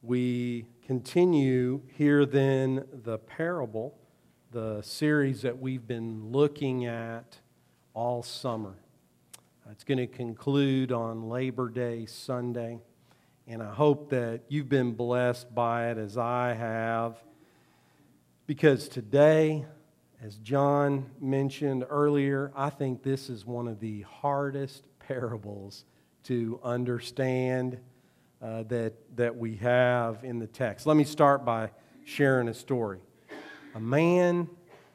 We continue here then the parable, the series that we've been looking at all summer. It's going to conclude on Labor Day Sunday, and I hope that you've been blessed by it as I have, because today, as John mentioned earlier, I think this is one of the hardest parables to understand that we have in the text. Let me start by sharing a story. A man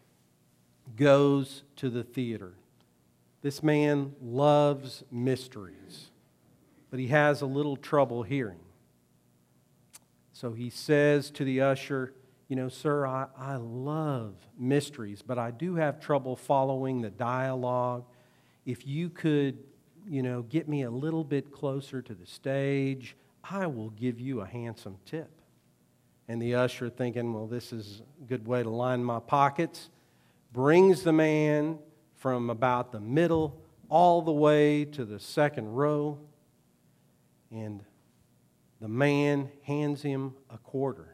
goes to the theater. This man loves mysteries, but he has a little trouble hearing. So he says to the usher, "Sir, I love mysteries, but I do have trouble following the dialogue. If you could, get me a little bit closer to the stage, I will give you a handsome tip." And the usher, thinking, well, this is a good way to line my pockets, brings the man from about the middle all the way to the second row, and the man hands him a quarter.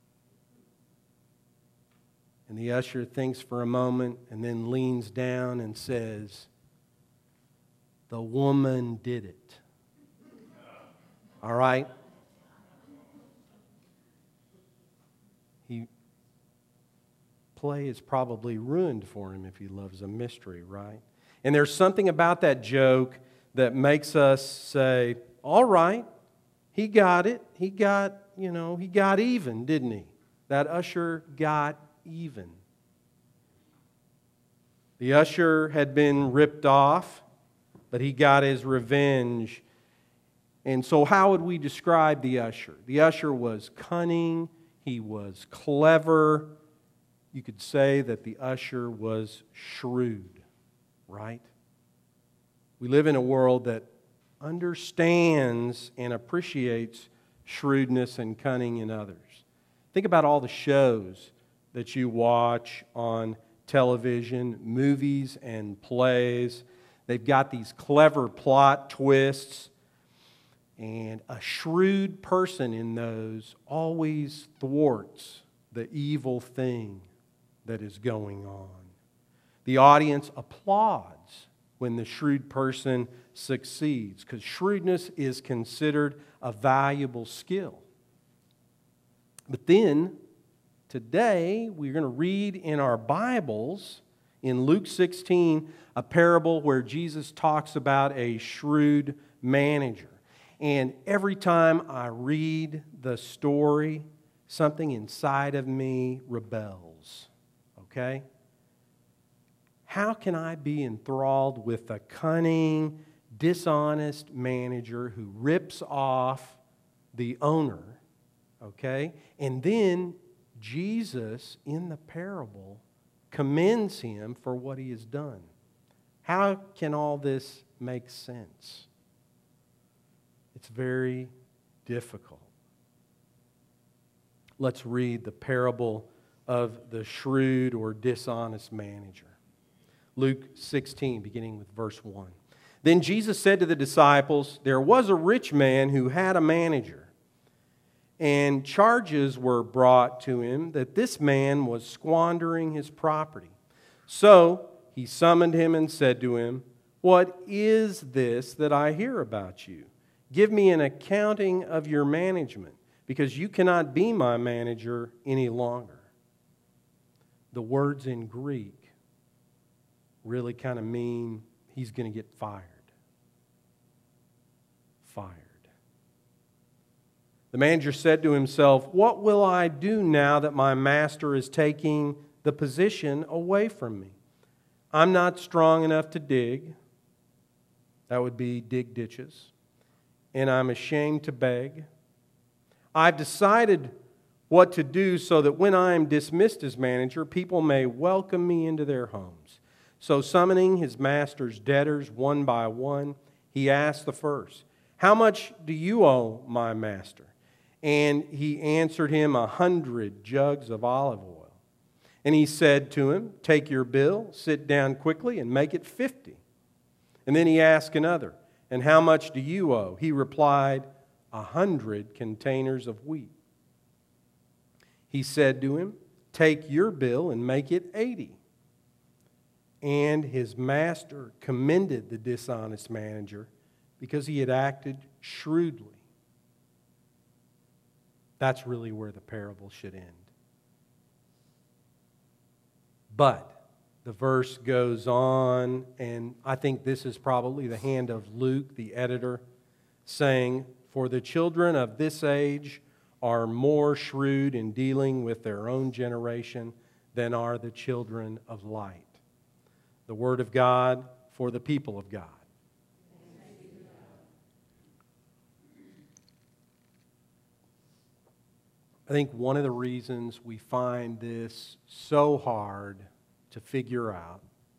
And the usher thinks for a moment and then leans down and says, "The woman did it." All right? Play is probably ruined for him if he loves a mystery, right? And there's something about that joke that makes us say, all right, he got it. He got even, didn't he? That usher got even. The usher had been ripped off, but he got his revenge. And so how would we describe the usher? The usher was cunning. He was clever. You could say that the usher was shrewd, right? We live in a world that understands and appreciates shrewdness and cunning in others. Think about all the shows that you watch on television, movies and plays. They've got these clever plot twists, and a shrewd person in those always thwarts the evil thing that is going on. The audience applauds when the shrewd person succeeds, because shrewdness is considered a valuable skill. But then, today, we're going to read in our Bibles, in Luke 16, a parable where Jesus talks about a shrewd manager. And every time I read the story, something inside of me rebels. Okay? How can I be enthralled with a cunning, dishonest manager who rips off the owner? Okay? And then Jesus, in the parable, commends him for what he has done. How can all this make sense? It's very difficult. Let's read the parable of the shrewd or dishonest manager. Luke 16, beginning with verse 1. Then Jesus said to the disciples, "There was a rich man who had a manager, and charges were brought to him that this man was squandering his property. So he summoned him and said to him, 'What is this that I hear about you? Give me an accounting of your management, because you cannot be my manager any longer.'" The words in Greek really kind of mean he's going to get fired. Fired. The manager said to himself, "What will I do now that my master is taking the position away from me? I'm not strong enough to dig." That would be dig ditches. "And I'm ashamed to beg. I've decided what to do so that when I am dismissed as manager, people may welcome me into their homes." So summoning his master's debtors one by one, he asked the first, "How much do you owe my master?" And he answered him, 100 jugs of olive oil. And he said to him, "Take your bill, sit down quickly, and make it 50. And then he asked another, "And how much do you owe?" He replied, 100 containers of wheat. He said to him, "Take your bill and make it 80." And his master commended the dishonest manager because he had acted shrewdly. That's really where the parable should end. But the verse goes on, and I think this is probably the hand of Luke, the editor, saying, "For the children of this age are more shrewd in dealing with their own generation than are the children of light." The word of God for the people of God. I think one of the reasons we find this so hard to figure out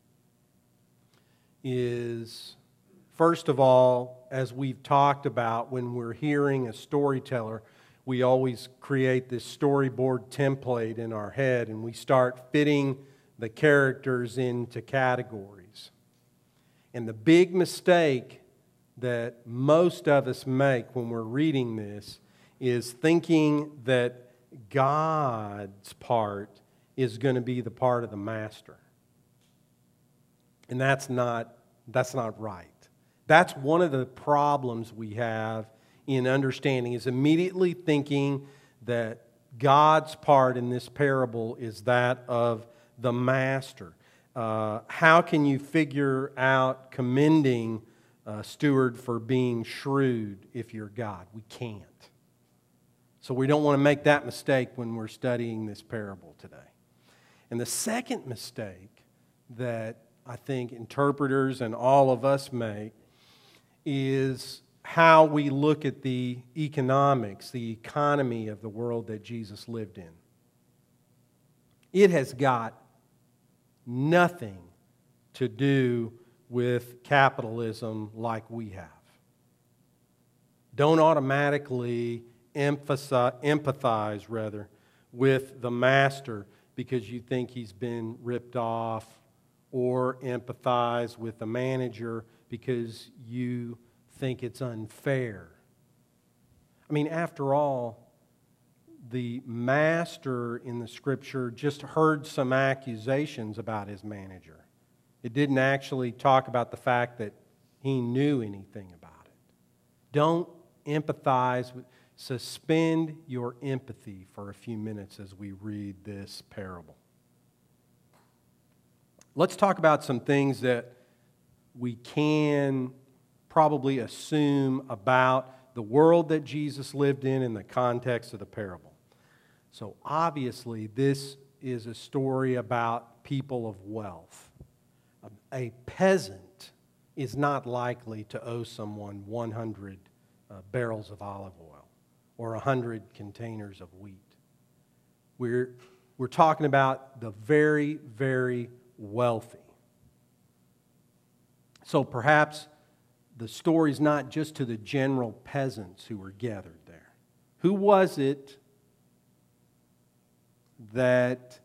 is, first of all, as we've talked about, when we're hearing a storyteller, we always create this storyboard template in our head and we start fitting the characters into categories. And the big mistake that most of us make when we're reading this is thinking that God's part is going to be the part of the master. And that's not right. That's one of the problems we have in understanding, is immediately thinking that God's part in this parable is that of the master. How can you figure out commending a steward for being shrewd if you're God? We can't. So we don't want to make that mistake when we're studying this parable today. And the second mistake that I think interpreters and all of us make is how we look at the economics, the economy of the world that Jesus lived in. It has got nothing to do with capitalism like we have. Don't automatically empathize with the master because you think he's been ripped off, or empathize with the manager because you think it's unfair. I mean, after all, the master in the Scripture just heard some accusations about his manager. It didn't actually talk about the fact that he knew anything about it. Don't empathize with. Suspend your empathy for a few minutes as we read this parable. Let's talk about some things that we can probably assume about the world that Jesus lived in the context of the parable. So obviously, this is a story about people of wealth. A peasant is not likely to owe someone 100 barrels of olive oil or 100 containers of wheat. We're talking about the very, very wealthy. So perhaps the story's not just to the general peasants who were gathered there. Who was it that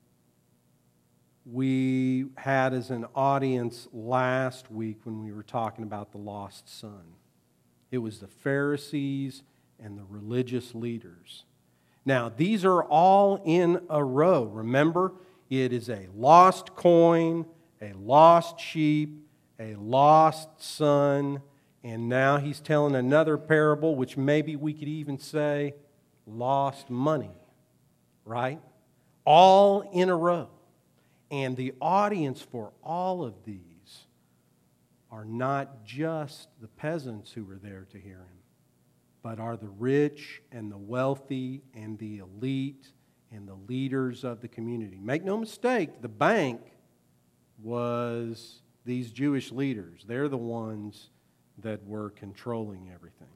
we had as an audience last week when we were talking about the lost son? It was the Pharisees and the religious leaders. Now, these are all in a row. Remember, it is a lost coin, a lost sheep, a lost son, and now he's telling another parable, which maybe we could even say lost money, right? All in a row. And the audience for all of these are not just the peasants who were there to hear him, but are the rich and the wealthy and the elite and the leaders of the community. Make no mistake, the bank was these Jewish leaders. They're the ones that were controlling everything.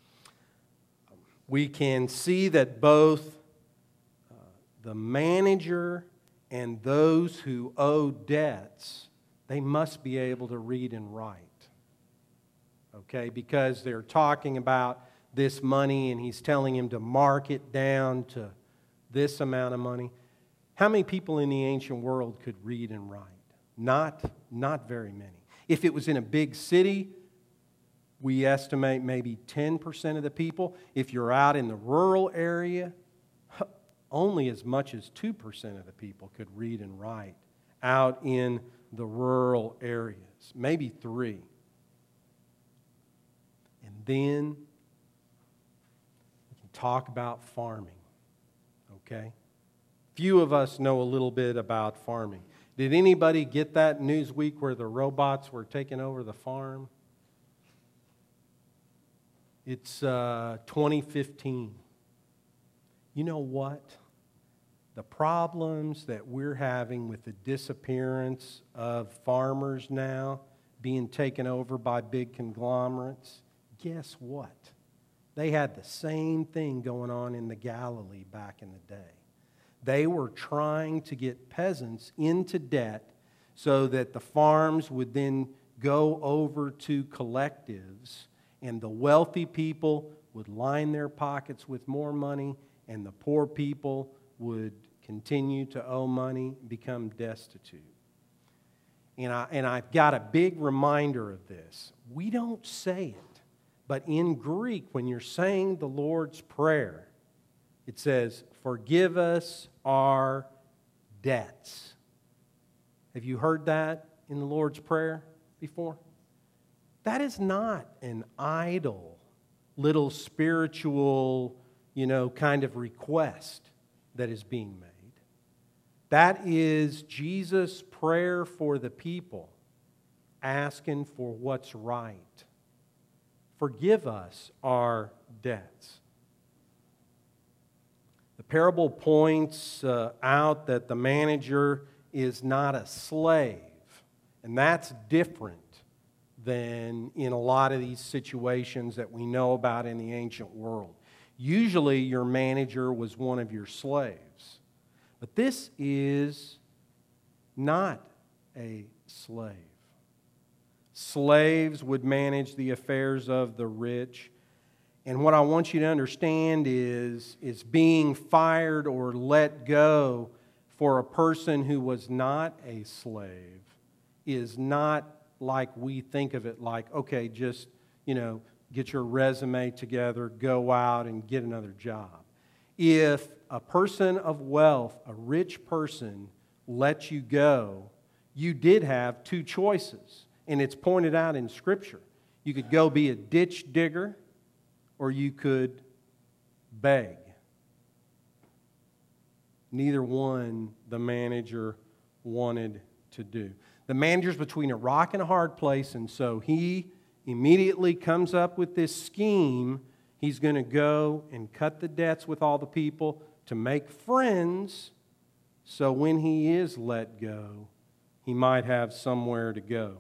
We can see that both the manager and those who owe debts, they must be able to read and write. Okay, because they're talking about this money and he's telling him to mark it down to this amount of money. How many people in the ancient world could read and write? Not very many. If it was in a big city, we estimate maybe 10% of the people. If you're out in the rural area, only as much as 2% of the people could read and write out in the rural areas, maybe 3%. And then we can talk about farming, okay? Few of us know a little bit about farming. Did anybody get that Newsweek where the robots were taking over the farm? It's 2015. You know what? The problems that we're having with the disappearance of farmers now being taken over by big conglomerates, guess what? They had the same thing going on in the Galilee back in the day. They were trying to get peasants into debt so that the farms would then go over to collectives, and the wealthy people would line their pockets with more money, and the poor people would continue to owe money, become destitute. And I've got a big reminder of this. We don't say it, but in Greek, when you're saying the Lord's Prayer, it says, "Forgive us our debts." Have you heard that in the Lord's Prayer before? That is not an idle little spiritual, kind of request that is being made. That is Jesus' prayer for the people, asking for what's right. Forgive us our debts. The parable points out that the manager is not a slave, and that's different than in a lot of these situations that we know about in the ancient world. Usually your manager was one of your slaves, but this is not a slave. Slaves would manage the affairs of the rich. And what I want you to understand is being fired or let go for a person who was not a slave is not like we think of it, like, okay, just, get your resume together, go out and get another job. If a person of wealth, a rich person, let you go, you did have 2 choices. And it's pointed out in Scripture. You could go be a ditch digger, or you could beg. Neither one the manager wanted to do. The manager's between a rock and a hard place, and so he immediately comes up with this scheme. He's going to go and cut the debts with all the people to make friends, so when he is let go, he might have somewhere to go.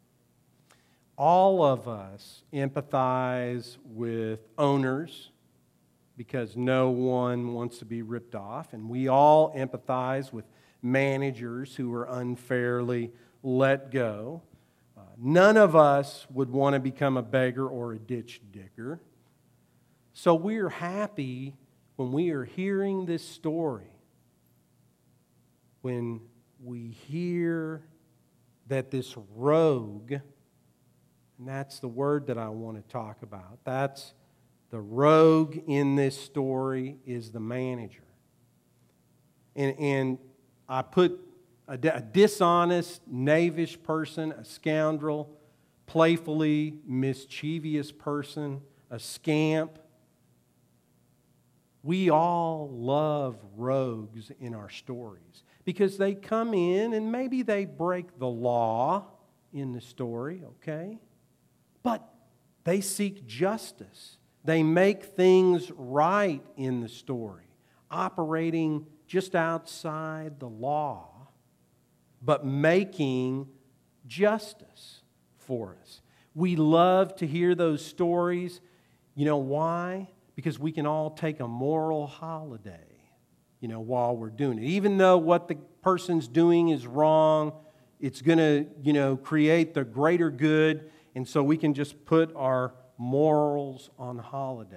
All of us empathize with owners because no one wants to be ripped off, and we all empathize with managers who are unfairly let go. None of us would want to become a beggar or a ditch digger. So we're happy when we are hearing this story, when we hear that this rogue, and that's the word that I want to talk about, that's the rogue in this story is the manager. And I put a dishonest, knavish person, a scoundrel, playfully mischievous person, a scamp. We all love rogues in our stories because they come in and maybe they break the law in the story, okay? But they seek justice. They make things right in the story, operating just outside the law, but making justice for us. We love to hear those stories. You know why? Because we can all take a moral holiday, while we're doing it. Even though what the person's doing is wrong, it's going to, create the greater good, and so we can just put our morals on holiday.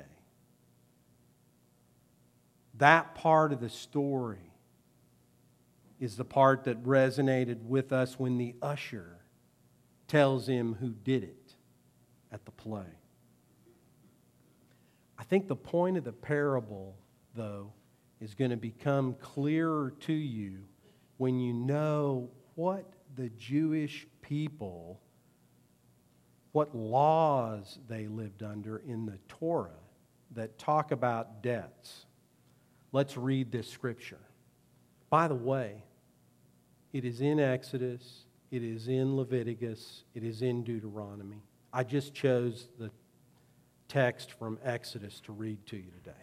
That part of the story is the part that resonated with us when the usher tells him who did it at the play. I think the point of the parable, though, is going to become clearer to you when you know what the Jewish people, what laws they lived under in the Torah that talk about debts. Let's read this scripture. By the way, it is in Exodus, it is in Leviticus, it is in Deuteronomy. I just chose the text from Exodus to read to you today.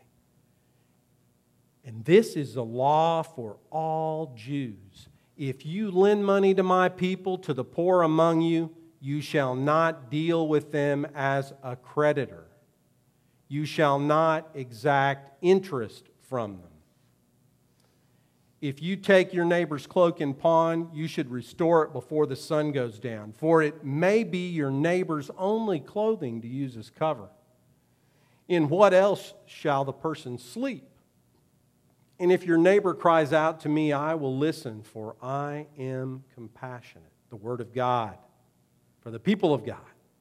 And this is the law for all Jews. If you lend money to my people, to the poor among you, you shall not deal with them as a creditor. You shall not exact interest from them. If you take your neighbor's cloak and pawn, you should restore it before the sun goes down, for it may be your neighbor's only clothing to use as cover. In what else shall the person sleep? And if your neighbor cries out to me, I will listen, for I am compassionate. The word of God for the people of God.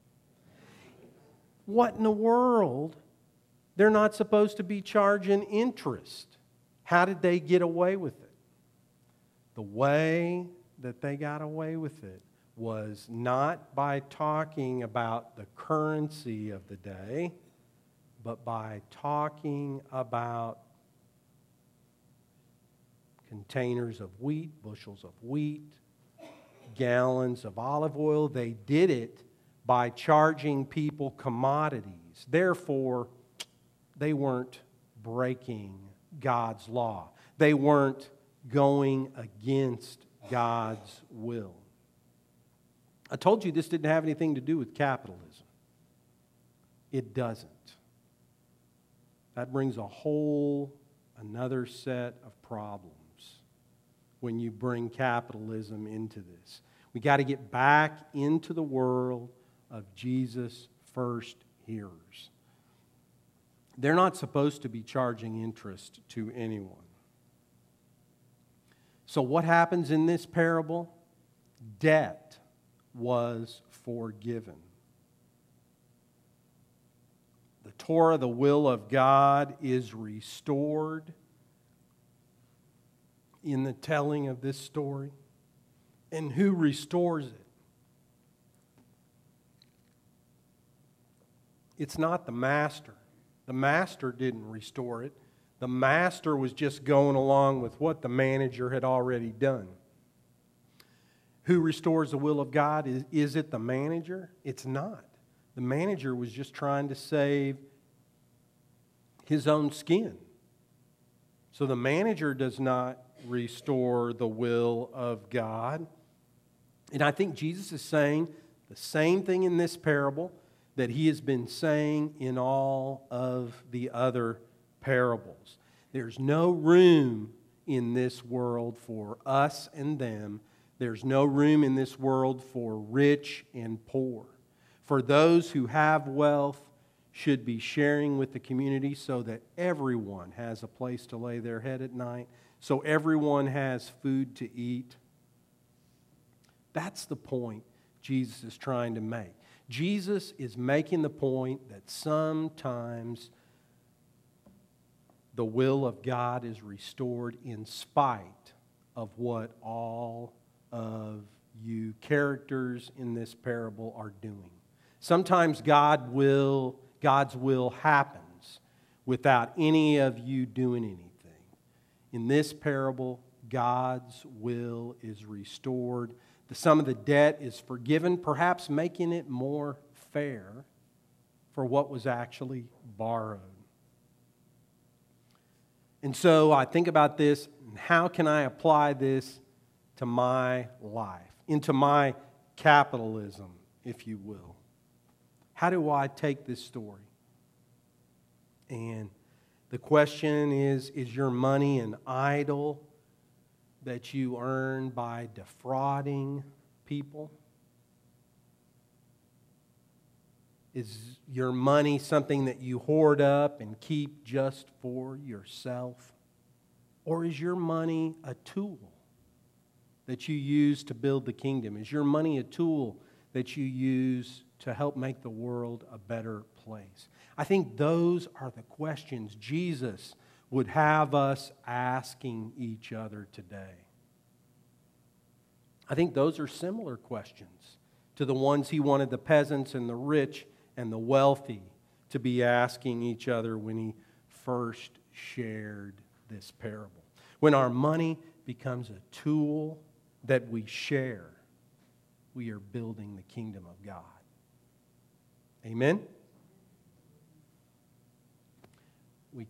What in the world? They're not supposed to be charging interest. How did they get away with it? The way that they got away with it was not by talking about the currency of the day, but by talking about containers of wheat, bushels of wheat, gallons of olive oil. They did it by charging people commodities. Therefore, they weren't breaking God's law. They weren't going against God's will. I told you this didn't have anything to do with capitalism. It doesn't. That brings another set of problems when you bring capitalism into this. We got to get back into the world of Jesus' first hearers. They're not supposed to be charging interest to anyone. So what happens in this parable? Debt was forgiven. The Torah, the will of God, is restored in the telling of this story. And who restores it? It's not the master. The master didn't restore it. The master was just going along with what the manager had already done. Who restores the will of God? Is it the manager? It's not. The manager was just trying to save his own skin. So the manager does not restore the will of God. And I think Jesus is saying the same thing in this parable that he has been saying in all of the other parables. There's no room in this world for us and them. There's no room in this world for rich and poor. For those who have wealth should be sharing with the community so that everyone has a place to lay their head at night, so everyone has food to eat. That's the point Jesus is trying to make. Jesus is making the point that sometimes the will of God is restored in spite of what all of you characters in this parable are doing. Sometimes God's will happens without any of you doing anything. In this parable, God's will is restored. The sum of the debt is forgiven, perhaps making it more fair for what was actually borrowed. And so I think about this, and how can I apply this to my life, into my capitalism, if you will? How do I take this story? And the question is your money an idol that you earn by defrauding people? Is your money something that you hoard up and keep just for yourself? Or is your money a tool that you use to build the kingdom? Is your money a tool that you use to help make the world a better place? I think those are the questions Jesus would have us asking each other today? I think those are similar questions to the ones he wanted the peasants and the rich and the wealthy to be asking each other when he first shared this parable. When our money becomes a tool that we share, we are building the kingdom of God. Amen?